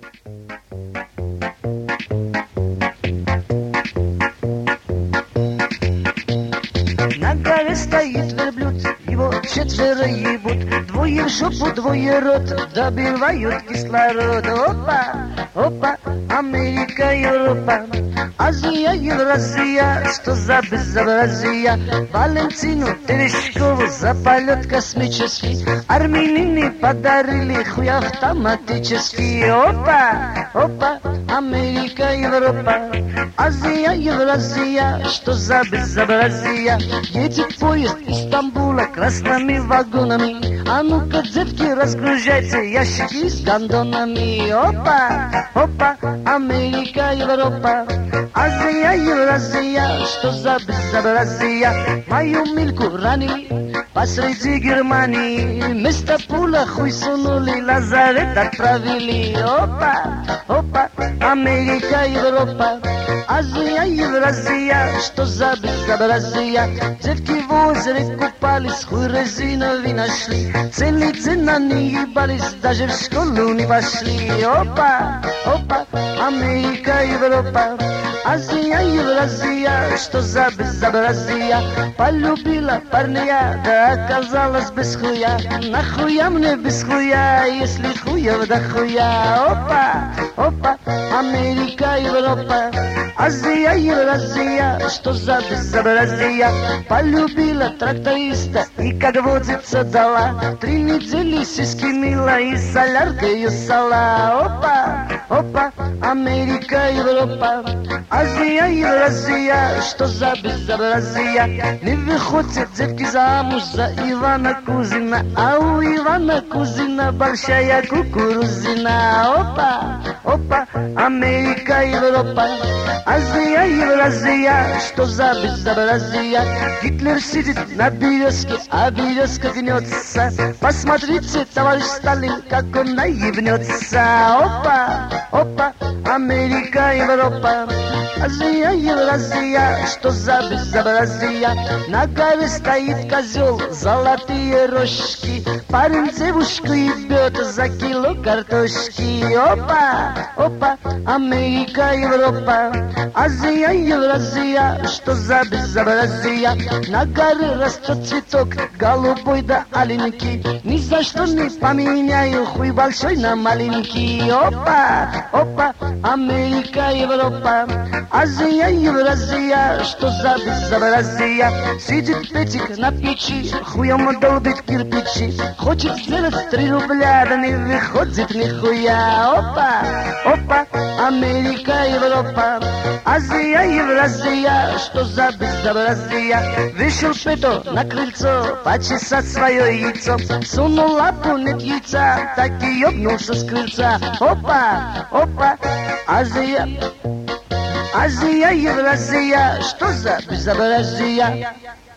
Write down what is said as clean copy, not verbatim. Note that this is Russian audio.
На горе стоит верблюд, его четверо ебут, двое в жопу, двое рот, добивают кислород. Опа, опа, Америка, Европа, Азия, Евразия, что за безобразие? Валентину Терещкову за полет космический армянины подарили хуй автоматический. Опа, опа, Америка, Европа, Азия, Евразия, что за безобразие? Едет поезд из Стамбула красными вагонами. А ну-ка, детки, разгружайте ящики с гондонами. Опа, опа, Америка, Европа, Азия, Евразия, что за безобразие? Мою Мильку ранили посреди Германии, вместо пуля хуй сунули, лазарет отправили. Опа, опа, Америка, Европа, Азия, Евразия, что за безобразие? Девки в озере купались, хуй резиновый нашли, целый день они ебались, даже в школу не пошли. Опа, опа, Америка, Европа, Азия, Евразия, что за безобразие? Полюбила парня, да оказалась без хуя. Нахуя мне без хуя, если хуев да хуя? Опа, опа, Америка, Европа, Азия, Евразия, что за безобразие? Полюбила тракториста и, как водится, дала 3 недели сиськи мила и соляркой сала. Опа, опа, Америка, Европа, Азия, Евразия, что за безобразие? Не выходят девки замуж за Ивана Кузина, а у Ивана Кузина большая кукурузина. Опа, опа, Америка, Европа, Азия, Евразия, что за безобразие? Гитлер сидит на березке, а березка гнется. Посмотрите, товарищ Сталин, как он наебнется. Опа, опа, Америка, Европа, Азия, Евразия, что за безобразие? На горе стоит козел, золотые рожки, парень девушку ебет за кило картошки. Опа, опа, Америка, Европа, Азия, Евразия, что за безобразие? На горе растет цветок, голубой да аленький, ни за что не поменяю хуй большой на маленький. Опа, опа, Америка, Европа, Азия, Евразия, что за безобразие? Сидит Петик на печи, хуем долбит кирпичи, хочет сделать 3 рубля, да не выходит нихуя. Опа, опа, Америка, Европа, Азия, Евразия, что за безобразие? Вышел Петр на крыльцо почесать свое яйцо, сунул лапу, нет яйца, так и ёбнулся с крыльца. Опа, опа, Азия, Азия, Евразия, что за безобразие?